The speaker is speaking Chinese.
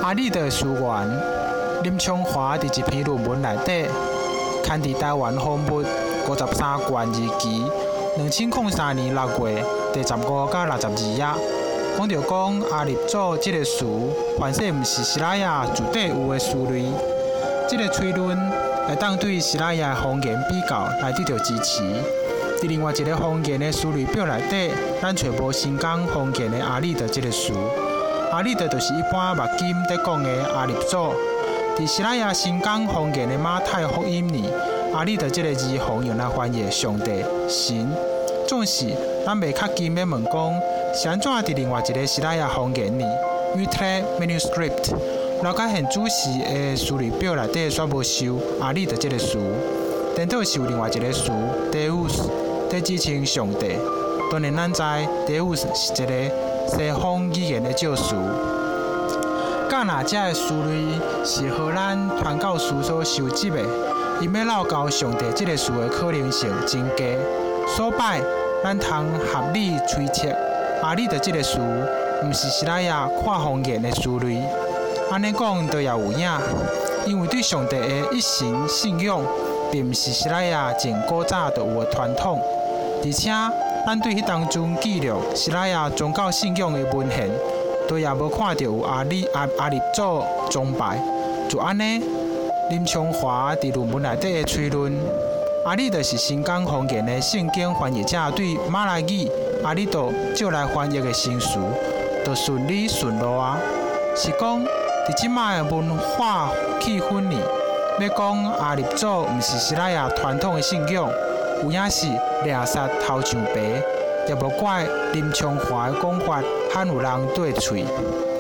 阿里的书员林昌华伫一篇论文内底，刊伫台湾风物53卷二期，2003年6月第15到62页，讲到阿立祖这个词，凡说毋是西拉雅自底有的词类，这个推论会当对西拉雅方言比较来得到支持。伫另外一个方言的词类表内底，咱找无新港方言的阿里的这个词。阿里的就是一般目金在讲的阿立祖。伫西拉雅新港方言的马太福音里，阿里的这个字方用来翻译上帝、神。总是咱袂较金的问讲，是安怎伫另外一个西拉雅方言里 ，Utrecht Manuscript 了解现主时的词类表内底煞无收阿里的这个词，颠倒是有另外一个词 Deus 在指称上帝。当然，咱知 Deus 是一个西方语言的借词。甲若这个词类是荷兰传教士所收集的，因要绕到上帝这个词的可能性真低，所摆咱通合理推测，阿里的这个词毋是西拉雅跨方言的词类。安尼讲就也有影，因为对上帝的一神信仰，并毋是西拉雅前古早就有的传统，而且咱对迄当中记录西拉雅宗教信仰的文献，都也无看到有阿立祖崇拜。就安尼，林昌华伫论文内底的推论，阿里就是新港方言的圣经翻译者对马来语阿里度借来翻译的新词，就顺理顺路啊。是讲，伫即卖的文化气氛里，要讲阿立祖毋是西拉雅传统的信仰，有影是掠杀头上白，也无怪林昌华的讲法罕有人对喙。